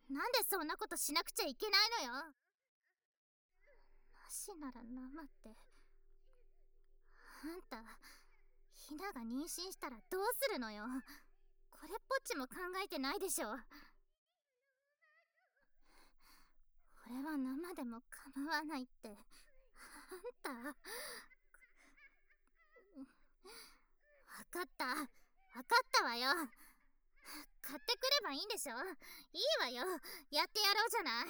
なんでそんなことしなくちゃいけないのよ。なしなら生って。あんた、ひなが妊娠したらどうするのよ。これっぽっちも考えてないでしょ。俺は生でも構わないって。あんた。わかった。わかったわよ。買ってくればいいんでしょ。いいわよ。やってやろうじゃない。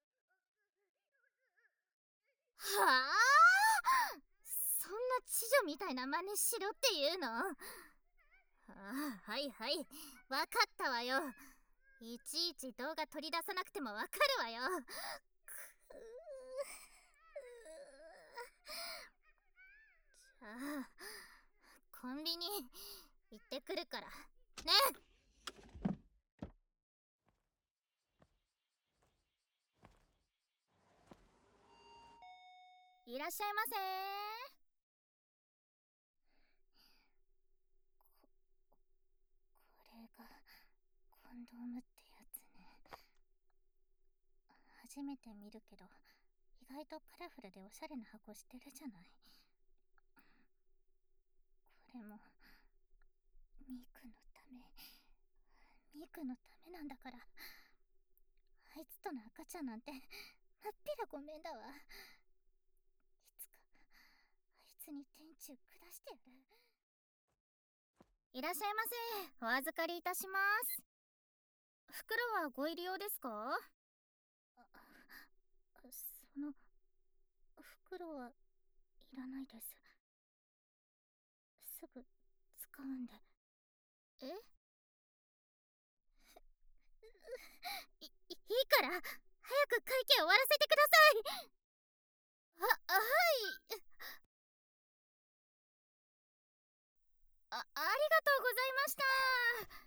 はあ、そんな知女みたいな真似しろっていうの。はいはい、わかったわよ。いちいち動画取り出さなくてもわかるわよ。じゃあコンビニ行ってくるからね。いらっしゃいませ。これがコンドームってやつね。初めて見るけど意外とカラフルでおしゃれな箱してるじゃない。これもミクのため、ミクのためなんだから。あいつとの赤ちゃんなんてまっぴらごめんだわ。いつかあいつに天誅下してやる。いらっしゃいませ。お預かりいたします。袋はご入り用ですか？その袋はいらないです。すぐ使うんで。え？いいから早く会計終わらせてください。はい。ありがとうございました。